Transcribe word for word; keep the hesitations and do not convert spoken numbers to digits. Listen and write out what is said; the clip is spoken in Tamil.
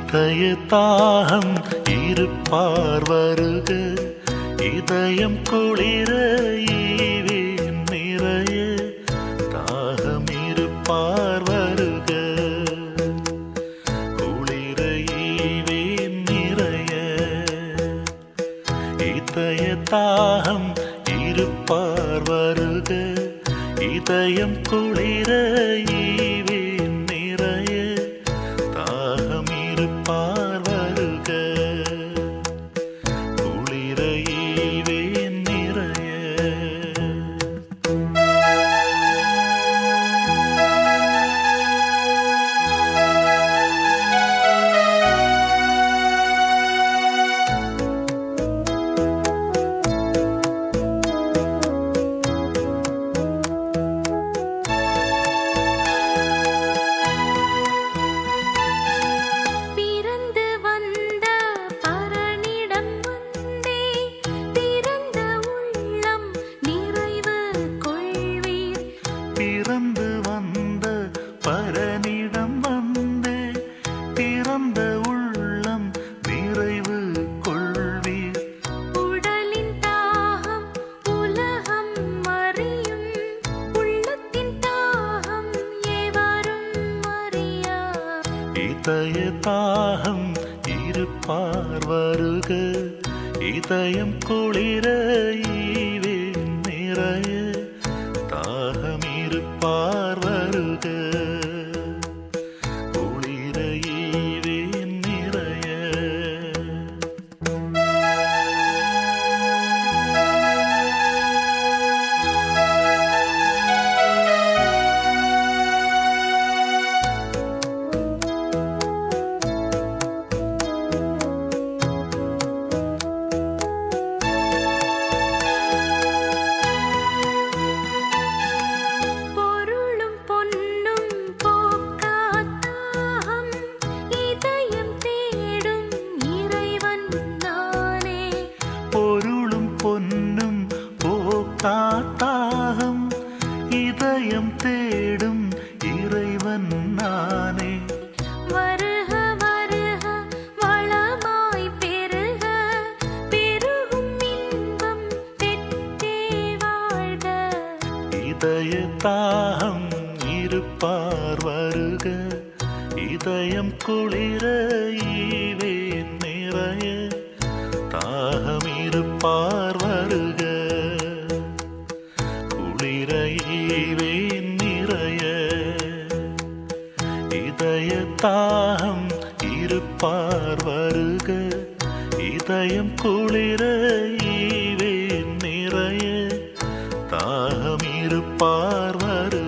இதய தாகம் இருப்பார் வருக, இதயம் குளிர ஈவேன் நிறைய, தாகம் இருப்பார் வருக, குளிர ஈவேன் நிறைய. இதய தாகம் இருப்பார் வருக, இதயம் குளிர ஈவேன் நிறைய, தாகம் இருப்பார் வருக, குளிர ஈவேன் நிறைய. பிறந்து வந்த பரனிடம் வந்தே, திறந்த உள்ளம் நிறைவு கொள்வீர். உடலின் தாகம் உலகம் அறியும், உள்ளத்தின் தாகம் எவரும் அறியார். இதய தாகம் இருப்பார் வருக, இதயம் குளிர ஈவேன் நிறைய, தாகம் இருப்பார் வருக, குளிர ஈவேன் நிறைய. பொருளும் பொன்னும் போக்காத்தாகம், இதயம் தேடும் இறைவன் நானே. வருக வருக வளமாய் பெருக, பெருகும் இன்பம் பெற்றே வாழ்க. இதய தாகம் இருப்பார் வருக, இதயம் குளிர ஈவேன் நிறைய, தாகம் இருப்பார் வருக, குளிர ஈவேன் நிறைய. இதய தாகம் இருப்பார் வருக, இதயம் குளிர ஈவேன் நிறைய, தாகம் இருப்பார் வருக.